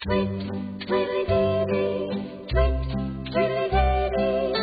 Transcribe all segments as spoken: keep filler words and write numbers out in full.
Tweet, tweedledee, tweet, tweedledee.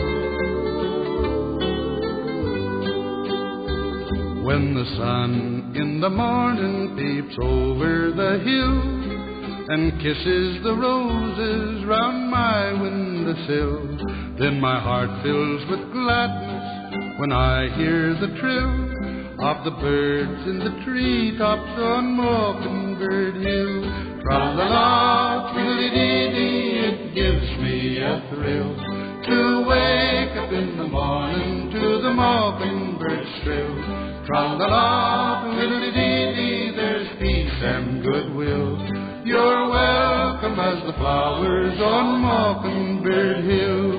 When the sun in the morning peeps over the hill and kisses the roses round my windowsill, then my heart fills with gladness when I hear the trill of the birds in the treetops on Mockingbird Hill. Tra-la-la, tweedledee, it gives me a thrill to wake up in the morning to the mockingbird's trill. Tra-la-la, tweedledee, there's peace and goodwill. You're welcome as the flowers on Mockingbird Hill.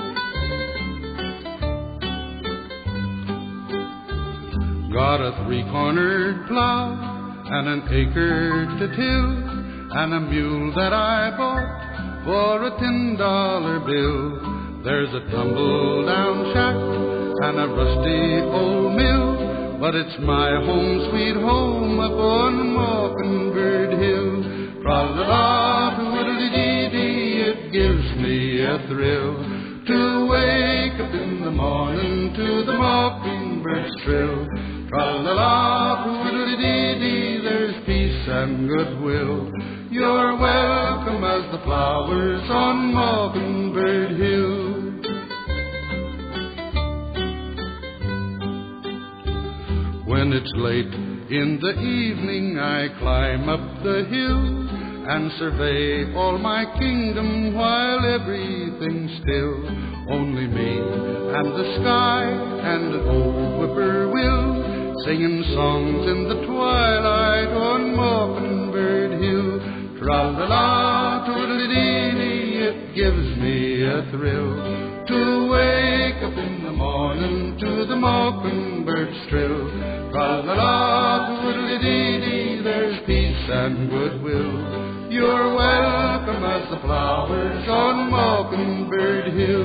Got a three-cornered plow and an acre to till, and a mule that I bought for a ten-dollar bill. There's a tumble-down shack and a rusty old mill, but it's my home, sweet home, up on Mockingbird Hill. Tra-la-la, tweedledee, it gives me a thrill to wake up in the morning to the mockingbird's trill. Tra-la-la, tweedledee, there's peace and goodwill. You're welcome as the flowers on Mockingbird Hill. When it's late in the evening, I climb up the hill and survey all my kingdom while everything's still. Only me and the sky and an old whippoorwill singing songs in the twilight on Mockingbird Hill. Tra-la-la, tweedledee, it gives me a thrill to wake up in the morning to the mockingbird's trill. Tra-la-la, tweedledee, there's peace and goodwill. You're welcome as the flowers on Mockingbird Hill.